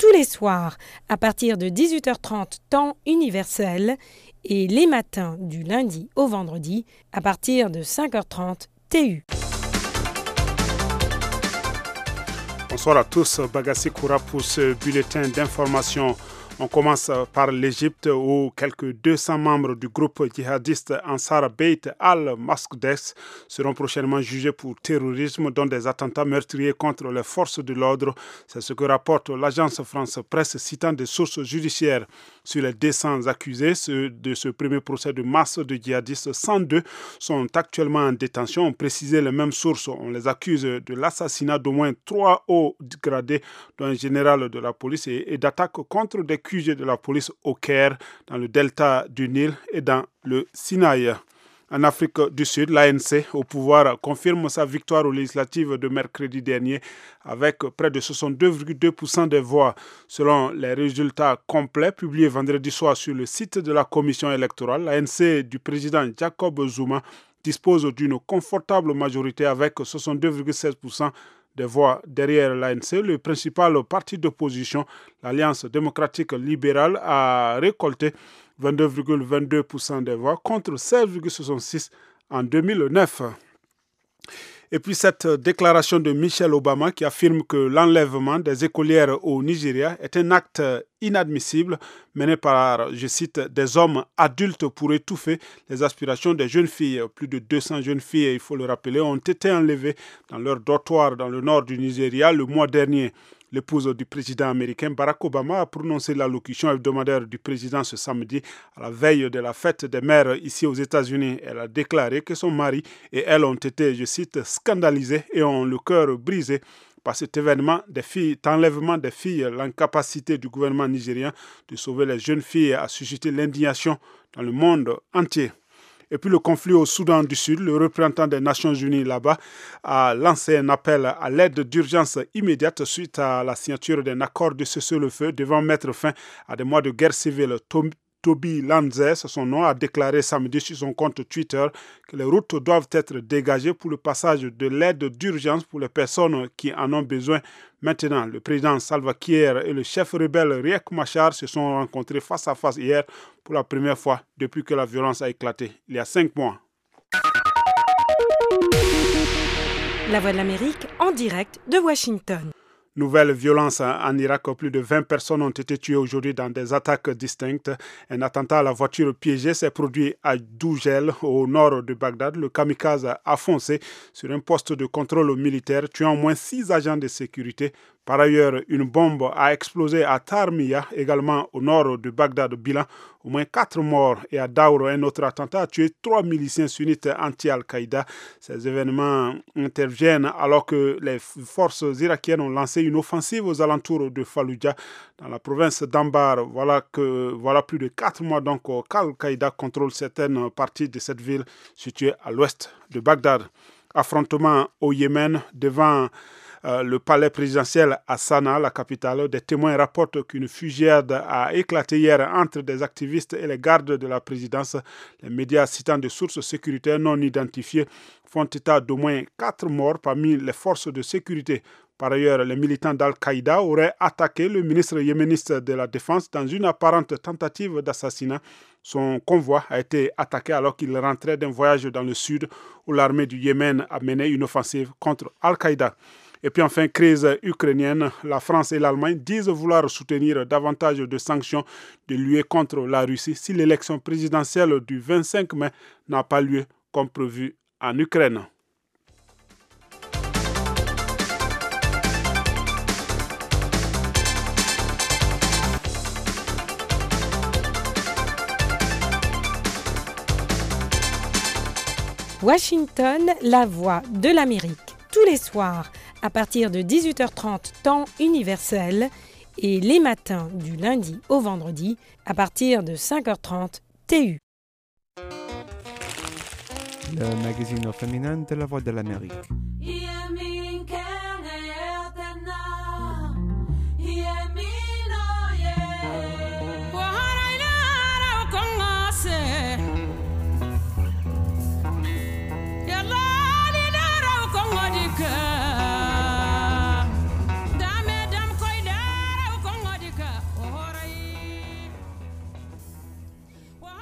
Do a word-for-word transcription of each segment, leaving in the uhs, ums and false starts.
tous les soirs à partir de dix-huit heures trente temps universel et les matins du lundi au vendredi à partir de cinq heures trente T U. Bonsoir à tous, Bagassi Koura pour ce bulletin d'information. On commence par l'Égypte où quelques deux cents membres du groupe djihadiste Ansar Beit al-Masqdes seront prochainement jugés pour terrorisme dont des attentats meurtriers contre les forces de l'ordre. C'est ce que rapporte l'agence France Presse citant des sources judiciaires. Sur les deux cents accusés de ce premier procès de masse de djihadistes, cent deux sont actuellement en détention. On précisait les mêmes sources. On les accuse de l'assassinat d'au moins trois hauts gradés, dont un général de la police, et, et d'attaques contre des Q G de la police au Caire, dans le delta du Nil et dans le Sinaï. En Afrique du Sud, l'A N C au pouvoir confirme sa victoire aux législatives de mercredi dernier avec près de soixante-deux virgule deux pour cent des voix. Selon les résultats complets publiés vendredi soir sur le site de la commission électorale, l'A N C du président Jacob Zuma dispose d'une confortable majorité avec soixante-deux virgule seize pour cent des voix derrière l'A N C. Le principal parti d'opposition, l'Alliance démocratique libérale, a récolté vingt-deux virgule vingt-deux pour cent des voix contre seize virgule soixante-six pour cent en deux mille neuf. Et puis cette déclaration de Michelle Obama qui affirme que l'enlèvement des écolières au Nigeria est un acte inadmissible mené par, je cite, des hommes adultes pour étouffer les aspirations des jeunes filles. Plus de deux cents jeunes filles, il faut le rappeler, ont été enlevées dans leur dortoir dans le nord du Nigeria le mois dernier. L'épouse du président américain Barack Obama a prononcé l'allocution hebdomadaire du président ce samedi à la veille de la fête des mères ici aux États-Unis. Elle a déclaré que son mari et elle ont été, je cite, scandalisés et ont le cœur brisé par cet événement des filles, cet enlèvement des filles. L'incapacité du gouvernement nigérien de sauver les jeunes filles a suscité l'indignation dans le monde entier. Et puis le conflit au Soudan du Sud, le représentant des Nations Unies là-bas a lancé un appel à l'aide d'urgence immédiate suite à la signature d'un accord de cessez-le-feu devant mettre fin à des mois de guerre civile. Toby Lanzès, son nom, a déclaré samedi sur son compte Twitter que les routes doivent être dégagées pour le passage de l'aide d'urgence pour les personnes qui en ont besoin maintenant. Le président Salva Kiir et le chef rebelle Riek Machar se sont rencontrés face à face hier pour la première fois depuis que la violence a éclaté, il y a cinq mois. La Voix de l'Amérique en direct de Washington. Nouvelle violence en Irak, plus de vingt personnes ont été tuées aujourd'hui dans des attaques distinctes. Un attentat à la voiture piégée s'est produit à Doujel, au nord de Bagdad. Le kamikaze a foncé sur un poste de contrôle militaire, tuant au moins six agents de sécurité. Par ailleurs, une bombe a explosé à Tarmiya, également au nord de Bagdad. Bilan, au moins quatre morts. Et à Daour, un autre attentat a tué trois miliciens sunnites anti-Al-Qaïda. Ces événements interviennent alors que les forces irakiennes ont lancé une offensive aux alentours de Fallujah, dans la province d'Anbar. Voilà, que, voilà plus de quatre mois donc qu'Al-Qaïda contrôle certaines parties de cette ville située à l'ouest de Bagdad. Affrontement au Yémen devant Euh, le palais présidentiel à Sanaa, la capitale. Des témoins rapportent qu'une fusillade a éclaté hier entre des activistes et les gardes de la présidence. Les médias citant des sources sécuritaires non identifiées font état d'au moins quatre morts parmi les forces de sécurité. Par ailleurs, les militants d'Al-Qaïda auraient attaqué le ministre yéménite de la Défense dans une apparente tentative d'assassinat. Son convoi a été attaqué alors qu'il rentrait d'un voyage dans le sud où l'armée du Yémen a mené une offensive contre Al-Qaïda. Et puis enfin, crise ukrainienne, la France et l'Allemagne disent vouloir soutenir davantage de sanctions de l'U E contre la Russie si l'élection présidentielle du vingt-cinq mai n'a pas lieu comme prévu en Ukraine. Washington, la Voix de l'Amérique. Tous les soirs à partir de dix-huit heures trente temps universel et les matins du lundi au vendredi à partir de cinq heures trente T U. Le magazine féminin de la Voix de l'Amérique.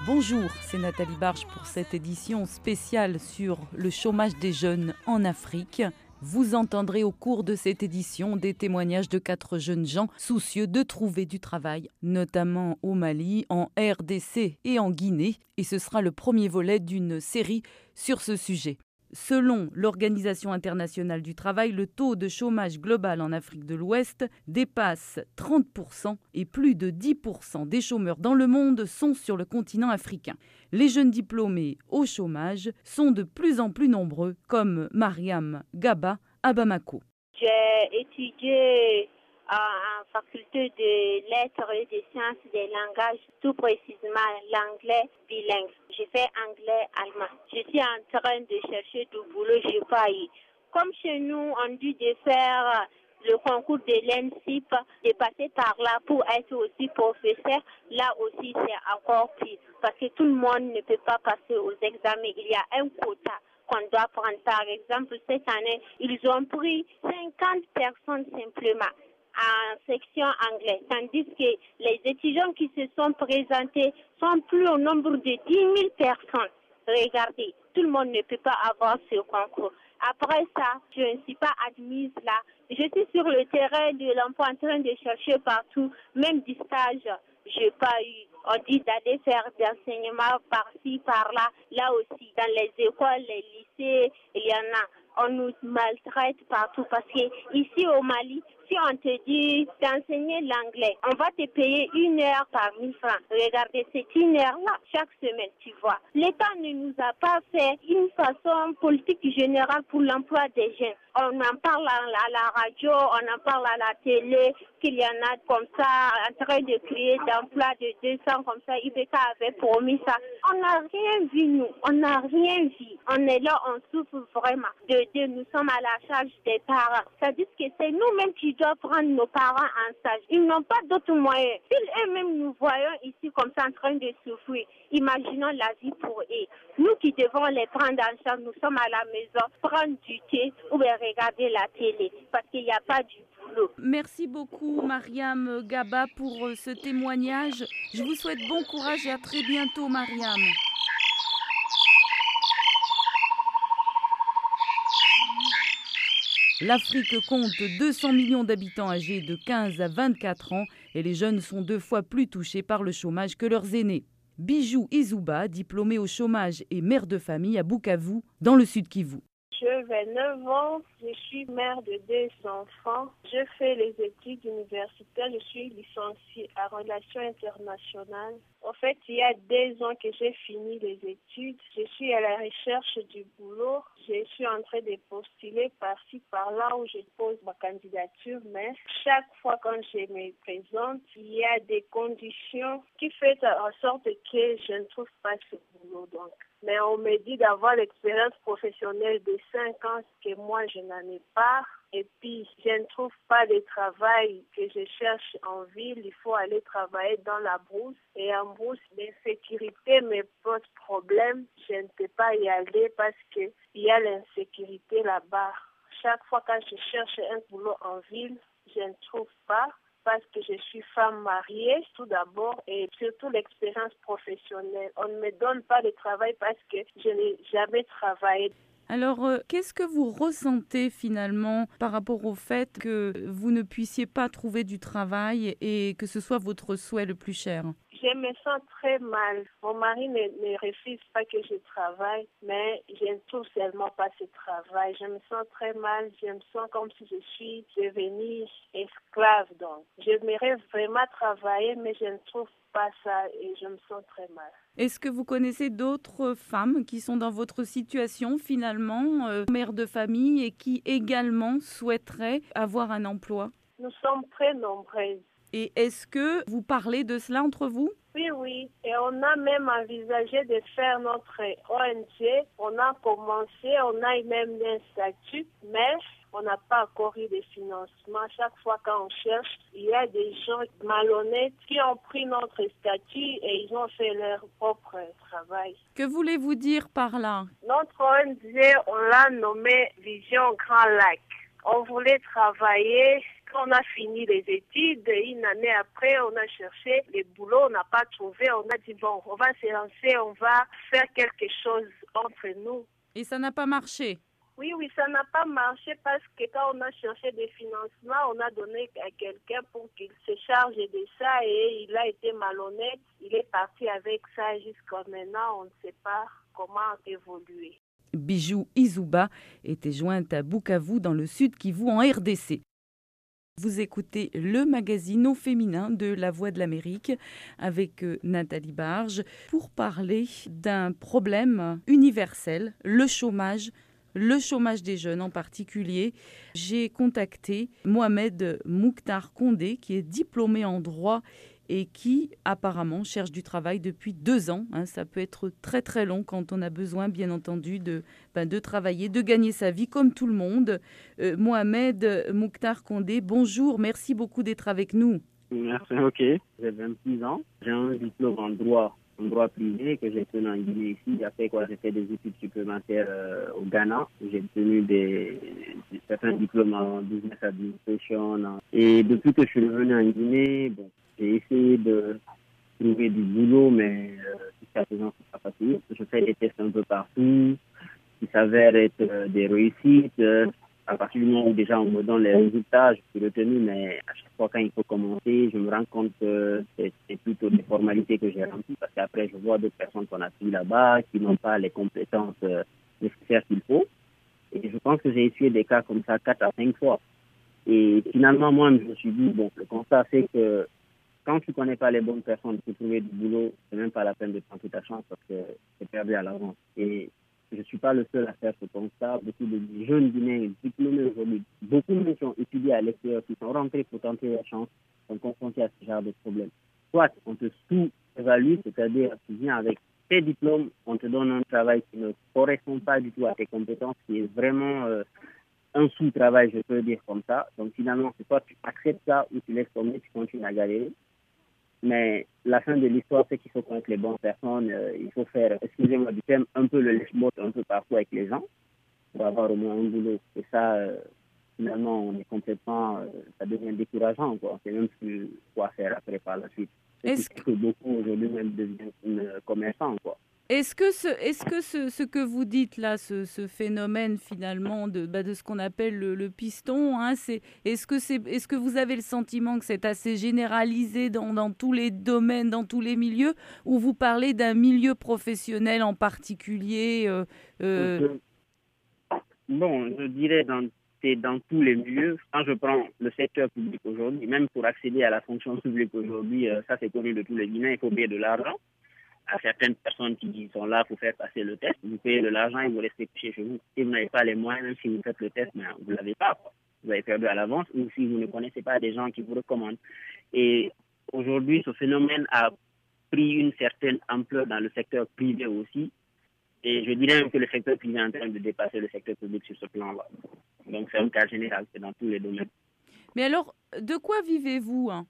Bonjour, c'est Nathalie Barge pour cette édition spéciale sur le chômage des jeunes en Afrique. Vous entendrez au cours de cette édition des témoignages de quatre jeunes gens soucieux de trouver du travail, notamment au Mali, en R D C et en Guinée. Et ce sera le premier volet d'une série sur ce sujet. Selon l'Organisation internationale du travail, le taux de chômage global en Afrique de l'Ouest dépasse trente pour cent et plus de dix pour cent des chômeurs dans le monde sont sur le continent africain. Les jeunes diplômés au chômage sont de plus en plus nombreux, comme Mariam Gaba à Bamako. J'ai étudié en faculté de lettres et de sciences des langages, tout précisément l'anglais bilingue. J'ai fait anglais-allemand. Je suis en train de chercher du boulot, je n'ai pas eu. Comme chez nous, on dit de faire le concours de l'E N S I P, de passer par là pour être aussi professeur, là aussi c'est encore pire. Parce que tout le monde ne peut pas passer aux examens. Il y a un quota qu'on doit prendre. Par exemple, cette année, ils ont pris cinquante personnes simplement en section anglaise, tandis que les étudiants qui se sont présentés sont plus au nombre de dix mille personnes. Regardez, tout le monde ne peut pas avoir ce concours. Après ça, je ne suis pas admise là. Je suis sur le terrain de l'emploi en train de chercher partout, même du stage, je n'ai pas eu. On dit d'aller faire des enseignements par-ci, par-là. Là aussi, dans les écoles, les lycées, il y en a. On nous maltraite partout parce que ici au Mali, si on te dit d'enseigner l'anglais, on va te payer une heure par mille francs. Regardez, c'est une heure-là chaque semaine, tu vois. L'État ne nous a pas fait une façon politique générale pour l'emploi des jeunes. On en parle à la radio, on en parle à la télé, qu'il y en a comme ça, en train de créer d'emplois de deux cents comme ça. I B K avait promis ça. On n'a rien vu, nous. On n'a rien vu. On est là, on souffre vraiment. De, de, nous sommes à la charge des parents. Ça dit que c'est nous-mêmes qui doivent prendre nos parents en charge. Ils n'ont pas d'autres moyens. Si eux-mêmes nous voyons ici comme ça en train de souffrir, imaginons la vie pour eux. Nous qui devons les prendre en charge, nous sommes à la maison, prendre du thé ou bien regarder la télé parce qu'il n'y a pas du boulot. Merci beaucoup Mariam Gaba pour ce témoignage. Je vous souhaite bon courage et à très bientôt Mariam. L'Afrique compte deux cents millions d'habitants âgés de quinze à vingt-quatre ans et les jeunes sont deux fois plus touchés par le chômage que leurs aînés. Bijou Izouba, diplômée au chômage et mère de famille à Bukavu, dans le sud Kivu. J'ai vingt-neuf ans, je suis mère de deux enfants. Je fais les études universitaires, je suis licenciée en relations internationales. En fait, il y a deux ans que j'ai fini les études. Je suis à la recherche du boulot. Je suis en train de postuler par-ci, par-là où je pose ma candidature. Mais chaque fois quand je me présente, il y a des conditions qui font en sorte que je ne trouve pas ce boulot. Donc. Mais on me dit d'avoir l'expérience professionnelle de cinq ans, que moi je n'en ai pas. Et puis, je ne trouve pas de travail que je cherche en ville. Il faut aller travailler dans la brousse. Et en brousse, l'insécurité me pose problème. Je ne peux pas y aller parce qu'il y a l'insécurité là-bas. Chaque fois que je cherche un boulot en ville, je ne trouve pas. Parce que je suis femme mariée, tout d'abord, et surtout l'expérience professionnelle. On ne me donne pas de travail parce que je n'ai jamais travaillé. Alors, euh, qu'est-ce que vous ressentez finalement par rapport au fait que vous ne puissiez pas trouver du travail et que ce soit votre souhait le plus cher ? Je me sens très mal. Mon mari ne, ne refuse pas que je travaille, mais je ne trouve seulement pas ce travail. Je me sens très mal. Je me sens comme si je suis devenue esclave. Donc, j'aimerais vraiment travailler, mais je ne trouve pas ça et je me sens très mal. Est-ce que vous connaissez d'autres femmes qui sont dans votre situation finalement, euh, mères de famille et qui également souhaiteraient avoir un emploi ? Nous sommes très nombreuses. Et est-ce que vous parlez de cela entre vous ? Oui, oui. Et on a même envisagé de faire notre O N G. On a commencé, on a même un statut, mais on n'a pas encore eu de financement. Chaque fois qu'on cherche, il y a des gens malhonnêtes qui ont pris notre statut et ils ont fait leur propre travail. Que voulez-vous dire par là ? Notre O N G, on l'a nommé Vision Grand Lac. On voulait travailler Quand on a fini les études, une année après, on a cherché les boulots, on n'a pas trouvé. On a dit, bon, on va se lancer, on va faire quelque chose entre nous. Et ça n'a pas marché? Oui, oui, ça n'a pas marché parce que quand on a cherché des financements, on a donné à quelqu'un pour qu'il se charge de ça et il a été malhonnête. Il est parti avec ça jusqu'à maintenant, on ne sait pas comment évoluer. Bijou Izouba était jointe à Bukavu dans le Sud Kivu en R D C. Vous écoutez le magazine au féminin de La Voix de l'Amérique avec Nathalie Barge pour parler d'un problème universel, le chômage. Le chômage des jeunes en particulier. J'ai contacté Mohamed Mouktar Kondé, qui est diplômé en droit et qui apparemment cherche du travail depuis deux ans. Hein, ça peut être très très long quand on a besoin, bien entendu, de, ben, de travailler, de gagner sa vie comme tout le monde. Euh, Mohamed Mouktar Kondé, bonjour, merci beaucoup d'être avec nous. Merci, ok. J'ai vingt-six ans, j'ai un diplôme en droit. en droit privé que j'ai obtenu en Guinée ici. Après quoi, j'ai fait des études supplémentaires euh, au Ghana. J'ai obtenu des, des, certains diplômes en business administration. Et depuis que je suis revenu en Guinée, bon, j'ai essayé de trouver du boulot, mais euh, jusqu'à présent, c'est pas facile. Je fais des tests un peu partout, qui s'avèrent être euh, des réussites. Euh, à partir du moment où déjà on me donne les résultats, je suis retenu, mais à chaque fois quand il faut commencer, je me rends compte que c'est, c'est plutôt des formalités que j'ai remplies, parce qu'après je vois d'autres personnes qu'on a suivies là-bas qui n'ont pas les compétences euh, nécessaires qu'il faut. Et je pense que j'ai essuyé des cas comme ça quatre à cinq fois. Et finalement, moi, je me suis dit, bon, le constat c'est que quand tu ne connais pas les bonnes personnes pour trouver du boulot, c'est même pas la peine de tenter ta chance parce que c'est perdu à l'avance. Et je ne suis pas le seul à faire ce constat. Beaucoup de jeunes Guinéens diplômés aujourd'hui, beaucoup de gens qui ont étudié à l'extérieur, qui sont rentrés pour tenter leur chance, sont confrontés à ce genre de problème. Soit on te sous-évalue, c'est-à-dire tu viens avec tes diplômes, on te donne un travail qui ne correspond pas du tout à tes compétences, qui est vraiment euh, un sous-travail, je peux dire comme ça. Donc finalement, c'est soit tu acceptes ça ou tu laisses tomber, tu continues à galérer. Mais la fin de l'histoire, c'est qu'il faut connaître les bonnes personnes. Euh, il faut faire, excusez-moi du terme, un peu le lèche-botte un peu partout avec les gens pour avoir au moins un boulot. Et ça, euh, finalement, on est complètement, euh, ça devient décourageant, quoi. On ne sait même plus quoi faire après par la suite. Est-ce que beaucoup aujourd'hui même deviennent commerçants, quoi. Est-ce que, ce, est-ce que ce, ce que vous dites là, ce, ce phénomène finalement de, bah, de ce qu'on appelle le, le piston, hein, c'est, est-ce, que c'est, est-ce que vous avez le sentiment que c'est assez généralisé dans, dans tous les domaines, dans tous les milieux, ou vous parlez d'un milieu professionnel en particulier euh, euh... Bon, je dirais dans, c'est dans tous les milieux. Quand je prends le secteur public aujourd'hui, même pour accéder à la fonction publique aujourd'hui, euh, ça c'est connu de tous les Guinéens, il faut payer de l'argent à certaines personnes qui sont là pour faire passer le test. Vous payez de l'argent et vous restez couché chez vous. Si vous n'avez pas les moyens, même si vous faites le test, mais vous ne l'avez pas, quoi. Vous avez perdu à l'avance, ou si vous ne connaissez pas des gens qui vous recommandent. Et aujourd'hui, ce phénomène a pris une certaine ampleur dans le secteur privé aussi. Et je dirais même que le secteur privé est en train de dépasser le secteur public sur ce plan-là. Donc c'est un cas général, c'est dans tous les domaines. Mais alors, de quoi vivez-vous, hein?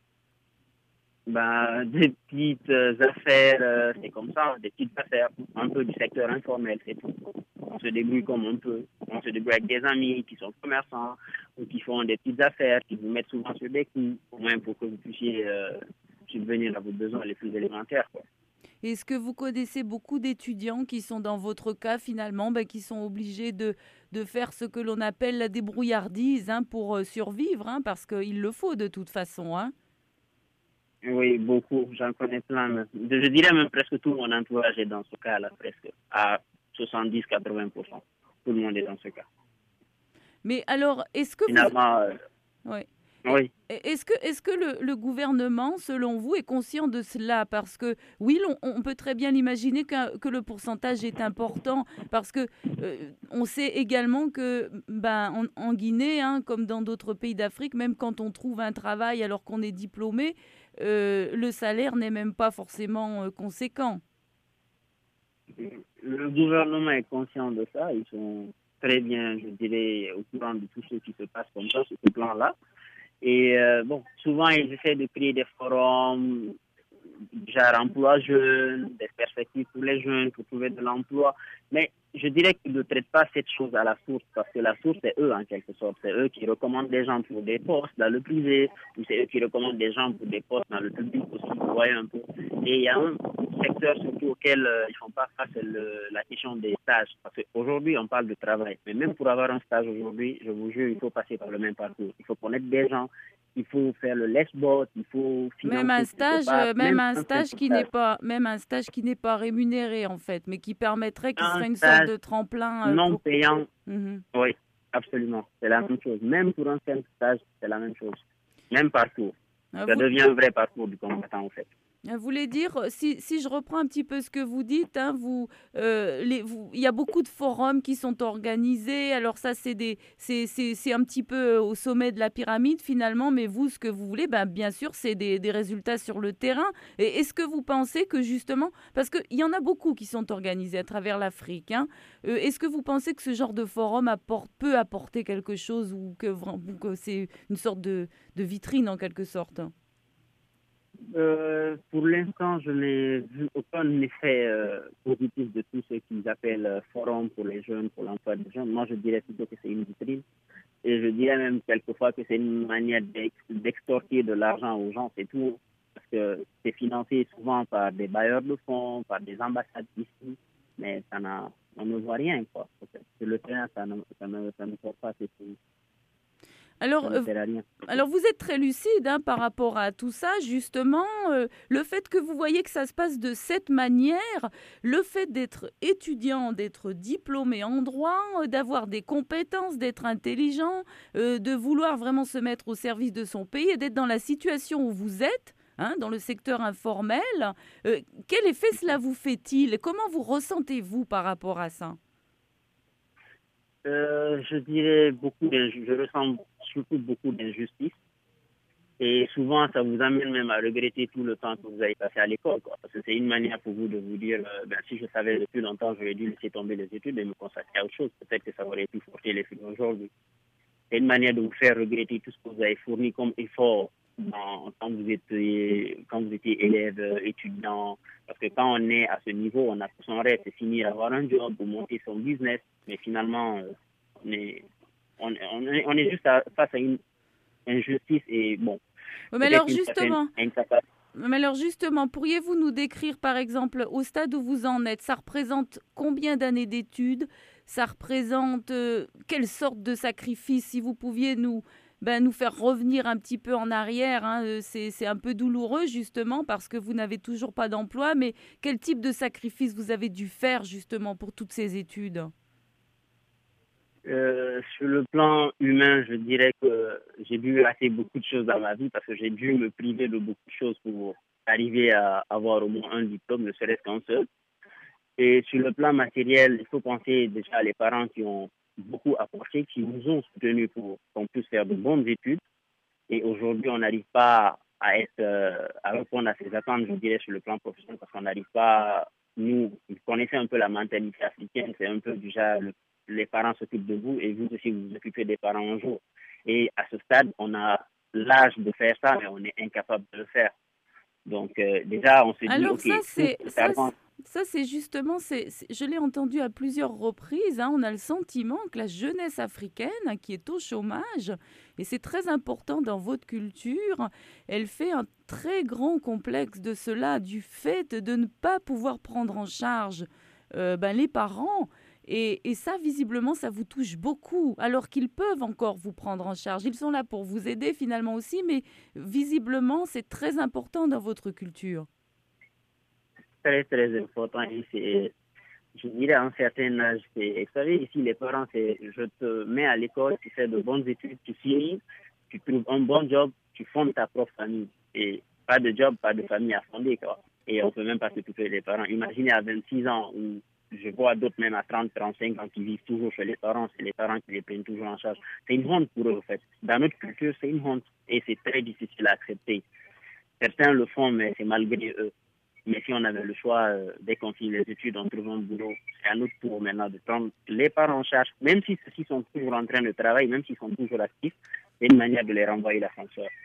Ben, des petites euh, affaires, euh, c'est comme ça, des petites affaires, un peu du secteur informel, c'est tout. On se débrouille comme on peut. On se débrouille avec des amis qui sont commerçants ou qui font des petites affaires, qui vous mettent souvent sur des coups, au moins pour que vous puissiez euh, subvenir à vos besoins les plus élémentaires, quoi. Est-ce que vous connaissez beaucoup d'étudiants qui sont dans votre cas finalement, ben, qui sont obligés de, de faire ce que l'on appelle la débrouillardise, hein, pour euh, survivre, hein, parce qu'il le faut de toute façon, hein? Oui, beaucoup. J'en connais plein. Je dirais même presque tout mon entourage est dans ce cas-là, presque. À soixante-dix à quatre-vingts pour cent. Tout le monde est dans ce cas. Mais alors, est-ce que Finalement, vous... euh... oui. Oui. Est-ce que, est-ce que le, le gouvernement, selon vous, est conscient de cela? Parce que, oui, on, on peut très bien l'imaginer que, que le pourcentage est important, parce que euh, on sait également que, ben, en, en Guinée, hein, comme dans d'autres pays d'Afrique, même quand on trouve un travail alors qu'on est diplômé, euh, le salaire n'est même pas forcément euh, conséquent. Le gouvernement est conscient de ça. Ils sont très bien, je dirais, au courant de tout ce qui se passe comme ça, sur ce plan-là. Et euh, bon, souvent, ils essaient de créer des forums, genre emploi jeune, des perspectives pour les jeunes, pour trouver de l'emploi. Mais je dirais qu'ils ne traitent pas cette chose à la source, parce que la source, c'est eux en quelque sorte. C'est eux qui recommandent des gens pour des postes dans le privé, ou c'est eux qui recommandent des gens pour des postes dans le public aussi, vous voyez un peu. Et il y a un secteur surtout auquel euh, ils ne font pas face, c'est le, la question des stages. Parce qu'aujourd'hui, on parle de travail. Mais même pour avoir un stage aujourd'hui, je vous jure, il faut passer par le même parcours. Il faut connaître des gens. Il faut faire le less-bot, il faut financer. Même un stage, pas, même, même un stage qui n'est pas, même un stage qui n'est pas rémunéré en fait, mais qui permettrait, qui serait une sorte de tremplin. Non pour... payant. Mm-hmm. Oui, absolument. C'est la même chose. Même pour un simple stage, c'est la même chose. Même parcours. Ah, Ça vous... devient un vrai parcours du combattant en fait. Vous voulez dire, si, si je reprends un petit peu ce que vous dites, hein, vous, euh, les, vous, il y a beaucoup de forums qui sont organisés. Alors ça, c'est, des, c'est, c'est, c'est un petit peu au sommet de la pyramide finalement, mais vous, ce que vous voulez, ben, bien sûr, c'est des, des résultats sur le terrain. Et est-ce que vous pensez que justement, parce qu'il y en a beaucoup qui sont organisés à travers l'Afrique, hein, euh, est-ce que vous pensez que ce genre de forum apporte, peut apporter quelque chose ou que, ou que c'est une sorte de, de vitrine en quelque sorte? Euh, pour l'instant, je n'ai vu aucun effet euh, positif de tout ce qu'ils appellent euh, forum pour les jeunes, pour l'emploi des jeunes. Moi, je dirais plutôt que c'est une vitrine. Et je dirais même quelquefois que c'est une manière d'ex- d'extorquer de l'argent aux gens, c'est tout. Parce que c'est financé souvent par des bailleurs de fonds, par des ambassades ici, mais ça n'a, on ne voit rien, quoi. Sur le terrain, ça ne, ça ne, ça ne porte pas ces choses. Alors, euh, alors, vous êtes très lucide hein, par rapport à tout ça, justement. Euh, le fait que vous voyez que ça se passe de cette manière, le fait d'être étudiant, d'être diplômé en droit, euh, d'avoir des compétences, d'être intelligent, euh, de vouloir vraiment se mettre au service de son pays et d'être dans la situation où vous êtes, hein, dans le secteur informel, euh, quel effet cela vous fait-il? Comment vous ressentez-vous par rapport à ça? Euh, je dirais beaucoup d'injustice. Je ressens surtout beaucoup d'injustice. Et souvent, ça vous amène même à regretter tout le temps que vous avez passé à l'école, quoi. Parce que c'est une manière pour vous de vous dire, euh, ben, si je savais depuis longtemps, j'aurais dû laisser tomber les études et me consacrer à autre chose. Peut-être que ça aurait pu forcer les filles aujourd'hui. C'est une manière de vous faire regretter tout ce que vous avez fourni comme effort dans, quand vous étiez, quand vous étiez élève, étudiant. Parce que quand on est à ce niveau, on a son rêve, c'est finir avoir un job ou monter son business. Mais finalement, on est, on, on est, on est juste à, face à une injustice et bon. Mais alors justement, mais alors justement, pourriez-vous nous décrire par exemple au stade où vous en êtes, ça représente combien d'années d'études? Ça représente euh, quelle sorte de sacrifice? Si vous pouviez nous, ben, nous faire revenir un petit peu en arrière, hein, c'est, c'est un peu douloureux justement parce que vous n'avez toujours pas d'emploi, mais quel type de sacrifice vous avez dû faire justement pour toutes ces études? Euh, sur le plan humain, je dirais que j'ai dû rater beaucoup de choses dans ma vie parce que j'ai dû me priver de beaucoup de choses pour arriver à avoir au moins un diplôme, ne serait-ce qu'un seul. Et sur le plan matériel, il faut penser déjà à les parents qui ont beaucoup apporté, qui nous ont soutenus pour qu'on puisse faire de bonnes études. Et aujourd'hui, on n'arrive pas à être, euh, à répondre à ces attentes, je dirais, sur le plan professionnel parce qu'on n'arrive pas, nous, vous connaissez un peu la mentalité africaine, c'est un peu déjà le les parents s'occupent de vous et vous aussi vous vous occupez des parents un jour. Et à ce stade, on a l'âge de faire ça, mais on est incapable de le faire. Donc euh, déjà, on se dit, alors ok, ça c'est ça, avant... ça c'est justement, c'est, c'est, je l'ai entendu à plusieurs reprises, hein, on a le sentiment que la jeunesse africaine hein, qui est au chômage, et c'est très important dans votre culture, elle fait un très grand complexe de cela, du fait de ne pas pouvoir prendre en charge euh, ben, les parents. Et, et ça, visiblement, ça vous touche beaucoup, alors qu'ils peuvent encore vous prendre en charge. Ils sont là pour vous aider finalement aussi, mais visiblement, c'est très important dans votre culture. Très, très important. Et c'est, je dirais, à un certain âge, c'est, vous savez, ici, les parents, c'est, je te mets à l'école, tu fais de bonnes études, tu finis, tu trouves un bon job, tu fondes ta propre famille. Et pas de job, pas de famille à fonder, quoi. Et on ne peut même pas s'occuper des parents. Imaginez à vingt-six ans où je vois d'autres même à trente, trente-cinq ans qui vivent toujours chez les parents, c'est les parents qui les prennent toujours en charge. C'est une honte pour eux, en fait. Dans notre culture, c'est une honte et c'est très difficile à accepter. Certains le font, mais c'est malgré eux. Mais si on avait le choix, euh, dès qu'on finit les études, on trouve un boulot, c'est à notre tour maintenant de prendre les parents en charge, même si ceux-ci sont toujours en train de travailler, même s'ils sont toujours actifs, c'est une manière de les renvoyer l'ascenseur.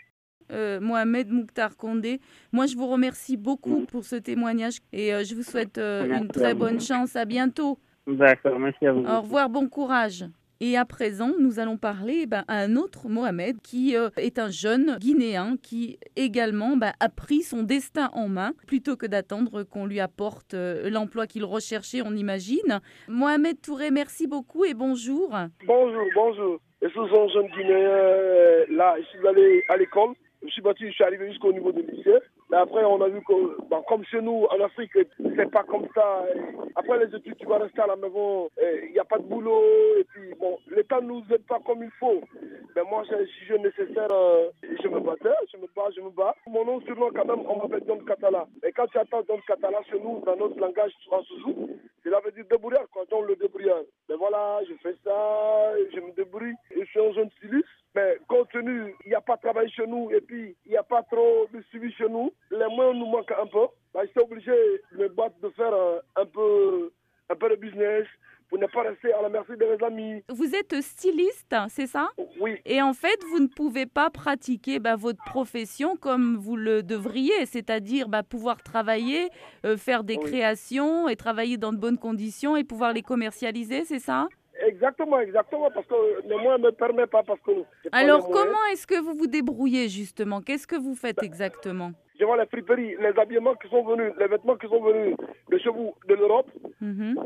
euh, Mohamed Mouktar Condé. Moi, je vous remercie beaucoup pour ce témoignage et euh, je vous souhaite euh, une très bonne chance. À bientôt. D'accord, merci à vous. Au revoir, bon courage. Et à présent, nous allons parler ben, à un autre Mohamed qui euh, est un jeune Guinéen qui également ben, a pris son destin en main plutôt que d'attendre qu'on lui apporte euh, l'emploi qu'il recherchait, on imagine. Mohamed Touré, merci beaucoup et bonjour. Bonjour, bonjour. Je suis un jeune Guinéen. Là, je suis allé à l'école. Je suis battu, je suis arrivé jusqu'au niveau du lycée. Mais après, on a vu que, bon, comme chez nous, en Afrique, c'est pas comme ça. Après les études, tu vas rester à la maison. Il n'y a pas de boulot. Et puis, bon, l'État ne nous aide pas comme il faut. Mais moi, si je nécessaire, je me battais, je me bats, je me bats. Mon nom, surnom, quand même, on m'appelle Don Katala. Et quand tu attends Don Katala chez nous, dans notre langage en Souzou, cela veut dire débrouillard, quoi. Donc, le débrouillard. Mais voilà, je fais ça, je me débrouille. Je suis un jeune styliste. Mais compte tenu, il n'y a pas de travail chez nous et puis il n'y a pas trop de suivi chez nous, les moyens nous manquent un peu. Bah, j'étais obligé de me battre, de faire un, un, peu, un peu de business pour ne pas rester à la merci de mes amis. Vous êtes styliste, c'est ça? Oui. Et en fait, vous ne pouvez pas pratiquer bah, votre profession comme vous le devriez, c'est-à-dire bah, pouvoir travailler, euh, faire des oui. créations et travailler dans de bonnes conditions et pouvoir les commercialiser, c'est ça? Exactement, exactement, parce que les moyens ne me permettent pas. Parce que Alors, comment est-ce que vous vous débrouillez, justement? Qu'est-ce que vous faites exactement? Je vois les friperies, les habillements qui sont venus, les vêtements qui sont venus de chez vous, de l'Europe. Mm-hmm.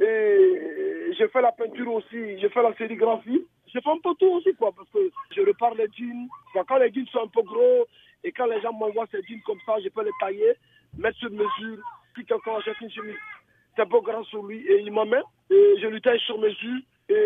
Et je fais la peinture aussi, je fais la sérigraphie. Je fais un peu tout aussi, quoi, parce que je repars les jeans. Quand les jeans sont un peu gros et quand les gens m'envoient ces jeans comme ça, je peux les tailler, mettre sur mesure. Si quelqu'un achète une chemise, c'est un peu grand sur lui et il m'amène et je lui taille sur mesure.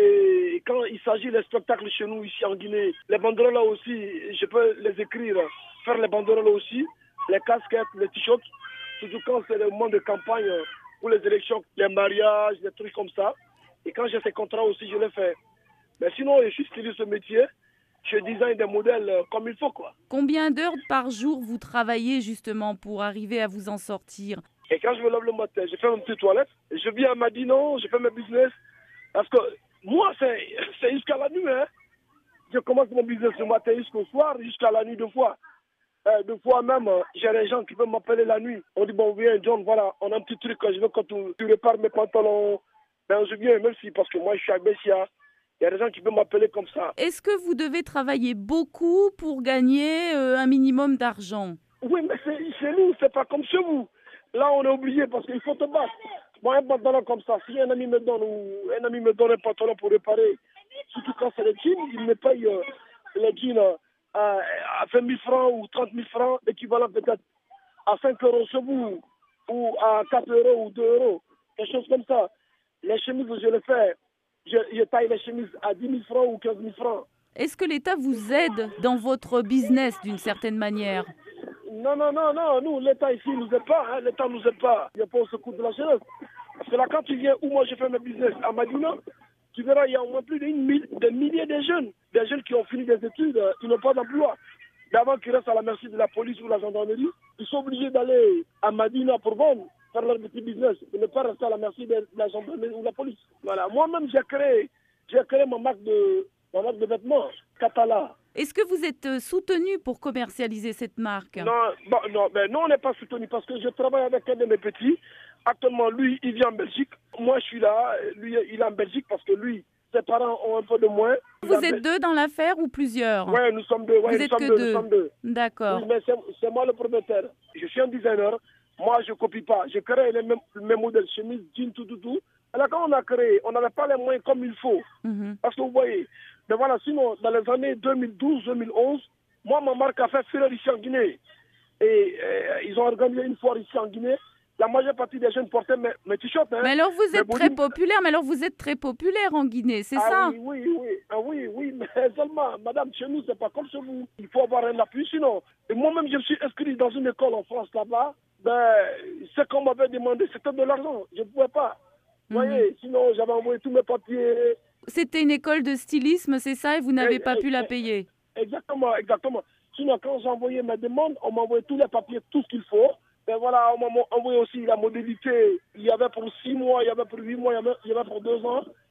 Et quand il s'agit des spectacles chez nous ici en Guinée, les banderoles là aussi, je peux les écrire, faire les banderoles là aussi, les casquettes, les t-shirts, surtout quand c'est le moment de campagne pour les élections, les mariages, des trucs comme ça. Et quand j'ai ces contrats aussi, je les fais. Mais sinon, je suis styliste ce métier, je design des modèles comme il faut, quoi. Combien d'heures par jour vous travaillez justement pour arriver à vous en sortir? Et quand je me lève le matin, je fais une petite toilette, je viens à Madino, je fais mes business, parce que moi, c'est, c'est jusqu'à la nuit. Hein. Je commence mon business le matin jusqu'au soir, jusqu'à la nuit deux fois. Euh, deux fois même, j'ai des gens qui peuvent m'appeler la nuit. On dit, bon, viens, John, voilà, on a un petit truc, je veux que tu, tu répares mes pantalons. Ben, je viens, merci, parce que moi, je suis à Bessia. Il y a des gens qui peuvent m'appeler comme ça. Est-ce que vous devez travailler beaucoup pour gagner euh, un minimum d'argent? Oui, mais c'est, chez nous, c'est pas comme chez vous. Là, on est obligé parce qu'il faut te battre. Moi, un pantalon comme ça, si un ami me donne ou un ami me donne un pantalon pour réparer, surtout quand c'est les jeans, il me paye euh, les jeans euh, à vingt mille francs ou trente mille francs, équivalent peut-être à cinq euros chez vous ou à quatre euros ou deux euros, quelque chose comme ça. Les chemises, je les fais, je, je taille les chemises à dix mille francs ou quinze mille francs. Est-ce que l'État vous aide dans votre business d'une certaine manière? Non, non, non, non, nous, l'État ici nous aide pas, hein. L'État nous aide pas. Il n'y a pas au secours de la jeunesse. Parce que là, quand tu viens où moi je fais mes business à Madina, tu verras, il y a au moins plus de mille, des milliers de jeunes, des jeunes qui ont fini des études, qui n'ont pas d'emploi. Mais avant qu'ils restent à la merci de la police ou de la gendarmerie, ils sont obligés d'aller à Madina pour vendre, faire leur petit business, pour ne pas rester à la merci de la gendarmerie ou de la police. Voilà. Moi-même, j'ai créé, j'ai créé ma marque de, ma marque de vêtements, Katala. Est-ce que vous êtes soutenu pour commercialiser cette marque? Non, bon, non, mais non, on n'est pas soutenu parce que je travaille avec un de mes petits. Actuellement, lui, il vit en Belgique. Moi, je suis là. Lui, il est en Belgique parce que lui, ses parents ont un peu de moins. Vous êtes Bel... deux dans l'affaire ou plusieurs? Oui, nous sommes deux. Ouais, vous nous êtes sommes que deux, deux. Nous sommes deux. D'accord. Oui, mais c'est, c'est moi le propriétaire. Je suis un designer. Moi, je ne copie pas. Je crée les mêmes, les mêmes modèles, chemise, jeans, tout, tout, tout. Alors, quand on a créé, on n'avait pas les moyens comme il faut. Mm-hmm. Parce que vous voyez, mais voilà, sinon, dans les années deux mille douze deux mille onze, moi, ma marque a fait fureur ici en Guinée. Et euh, ils ont organisé une foire ici en Guinée. La majeure partie des jeunes portaient mes, mes t-shirts. Hein, mais alors vous êtes très populaire, mais alors vous êtes très populaire en Guinée, c'est ah, ça? Oui, oui, oui, ah, oui, oui, mais seulement, madame, chez nous, c'est pas comme chez vous. Il faut avoir un appui, sinon. Et moi-même, je me suis inscrit dans une école en France là-bas. Ben, ce qu'on m'avait demandé, c'était de l'argent. Je ne pouvais pas. Vous mm-hmm. voyez, sinon, j'avais envoyé tous mes papiers. C'était une école de stylisme, c'est ça, et vous n'avez et, pas et, pu et, la payer? Exactement, exactement. Sinon, quand j'ai envoyé mes demandes, on m'a envoyé tous les papiers, tout ce qu'il faut. Ben voilà, on m'a envoyé aussi la modalité. Il y avait pour six mois, il y avait pour huit mois, il y avait, il y avait pour deux ans.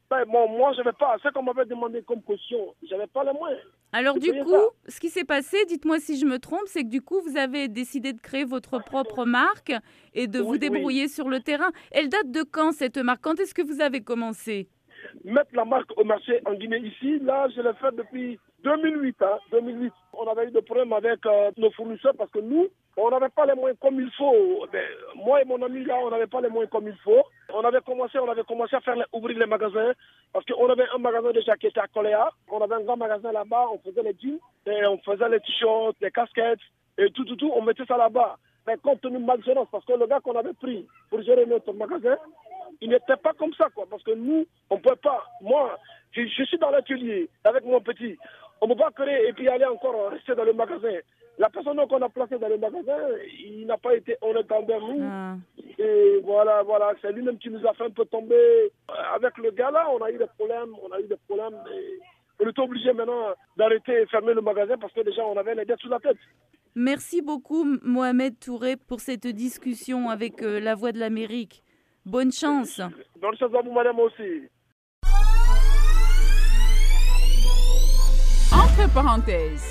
Ben, bon, moi, je n'avais pas. Ce qu'on m'avait demandé comme caution, je n'avais pas les moyens. Alors Je du payais coup, ça. ce qui s'est passé, dites-moi si je me trompe, c'est que du coup, vous avez décidé de créer votre propre marque et de Oui, vous oui. débrouiller sur le terrain. Elle date de quand cette marque? Quand est-ce que vous avez commencé? Mettre la marque au marché en Guinée ici, là, je l'ai fait depuis deux mille huit. Hein, deux mille huit. On avait eu des problèmes avec euh, nos fournisseurs parce que nous, on n'avait pas les moyens comme il faut. Ben, moi et mon ami, là, on n'avait pas les moyens comme il faut. On avait commencé, on avait commencé à faire les, ouvrir les magasins parce qu'on avait un magasin déjà qui était à Coléa. On avait un grand magasin là-bas, on faisait les jeans, et on faisait les t-shirts, les casquettes, et tout, tout, tout, on mettait ça là-bas. Mais compte tenu de malgérance, parce que le gars qu'on avait pris pour gérer notre magasin, il n'était pas comme ça, quoi. Parce que nous, on ne peut pas. Moi, je, je suis dans l'atelier avec mon petit. On ne peut pas créer et puis aller encore rester dans le magasin. La personne qu'on a placée dans le magasin, il n'a pas été honnête envers nous. Ah. Et voilà, voilà, c'est lui-même qui nous a fait un peu tomber. Avec le gars-là, on a eu des problèmes, on a eu des problèmes. Et on était obligé maintenant d'arrêter et fermer le magasin parce que déjà, on avait les dettes sous la tête. Merci beaucoup Mohamed Touré pour cette discussion avec euh, La Voix de l'Amérique. Bonne chance. Bonne chance à vous, madame, aussi. Entre parenthèses.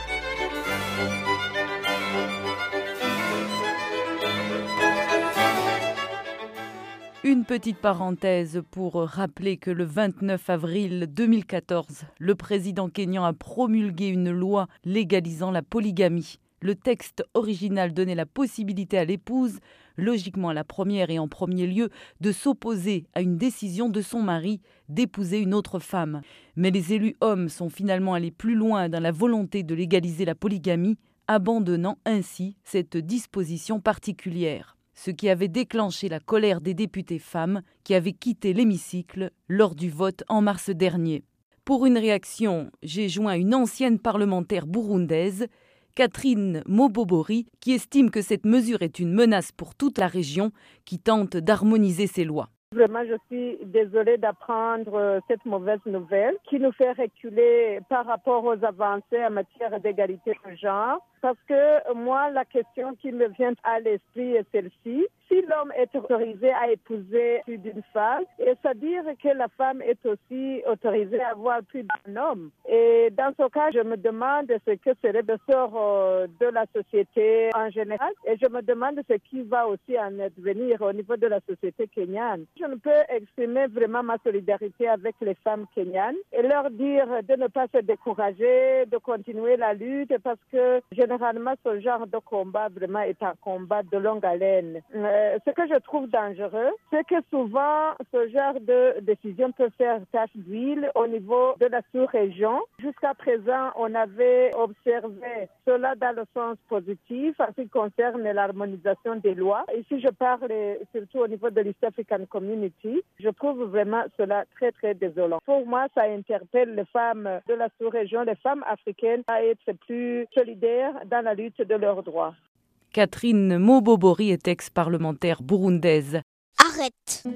Une petite parenthèse pour rappeler que le vingt-neuf avril deux mille quatorze, le président kényan a promulgué une loi légalisant la polygamie. Le texte original donnait la possibilité à l'épouse, logiquement la première et en premier lieu, de s'opposer à une décision de son mari d'épouser une autre femme. Mais les élus hommes sont finalement allés plus loin dans la volonté de légaliser la polygamie, abandonnant ainsi cette disposition particulière. Ce qui avait déclenché la colère des députés femmes qui avaient quitté l'hémicycle lors du vote en mars dernier. Pour une réaction, j'ai joint une ancienne parlementaire burundaise, Catherine Mobobori, qui estime que cette mesure est une menace pour toute la région qui tente d'harmoniser ses lois. Vraiment, je suis désolée d'apprendre cette mauvaise nouvelle qui nous fait reculer par rapport aux avancées en matière d'égalité de genre. Parce que moi, la question qui me vient à l'esprit est celle-ci. Si l'homme est autorisé à épouser plus d'une femme, c'est-à-dire que la femme est aussi autorisée à avoir plus d'un homme. Et dans ce cas, je me demande ce que serait le sort de la société en général. Et je me demande ce qui va aussi en advenir au niveau de la société kenyane. Je ne peux exprimer vraiment ma solidarité avec les femmes kenyanes et leur dire de ne pas se décourager, de continuer la lutte parce que généralement ce genre de combat vraiment est un combat de longue haleine. Euh, ce que je trouve dangereux, c'est que souvent ce genre de décision peut faire tache d'huile au niveau de la sous-région. Jusqu'à présent, on avait observé cela dans le sens positif en ce qui concerne l'harmonisation des lois. Ici, je parle surtout au niveau de l'East African Community. Je trouve vraiment cela très, très désolant. Pour moi, ça interpelle les femmes de la sous-région, les femmes africaines, à être plus solidaires dans la lutte de leurs droits. Catherine Mobobori est ex-parlementaire burundaise. Arrête.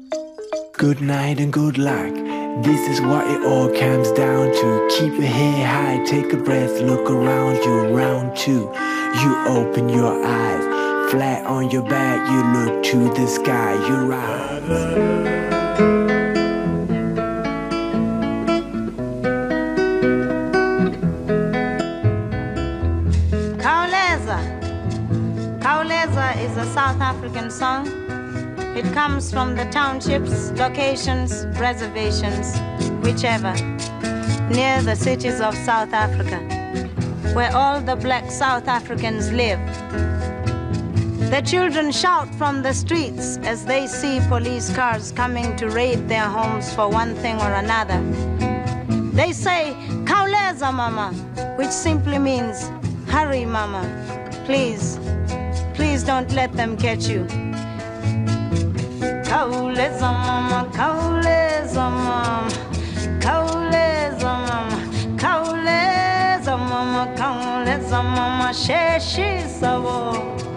Good night and good luck. This is what it all comes down to. Keep your head high, take a breath, look around you, round two. You open your eyes, flat on your back, you look to the sky, you rise. Is a South African song. It comes from the townships, locations, reservations, whichever, near the cities of South Africa, where all the black South Africans live. The children shout from the streets as they see police cars coming to raid their homes for one thing or another. They say, "Kauleza mama," which simply means, "Hurry mama, please. Please don't let them catch you." Kauleza mama, kauleza mama, kauleza mama, kauleza mama, kauleza mama, sheshi sabo.